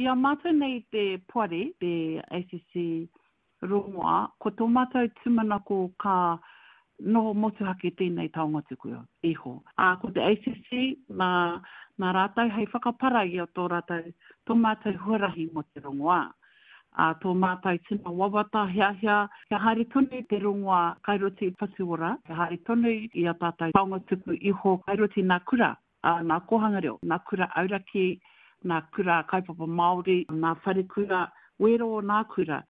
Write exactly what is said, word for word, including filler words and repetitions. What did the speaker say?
Ia mata nei te puari, te A C C rongoa, ko tō mātou tumana ko ka noho motuhake tēnei taonga tukuia, iho. A ko te A C C, nā, nā rātou hei whakapara i o tō rātou, tō mātou huarahi mo te rongoa. A tō mātou tina wawata hea hea, kia haere tonu te rongoa Kairote Pasuora, kia haere tonu i a tātou taonga tuku iho Kairote nā kura, a, nā kohanga reo, nā kura auraki, nā kura kaupapa Māori, nā wharekura, wero o nā kura,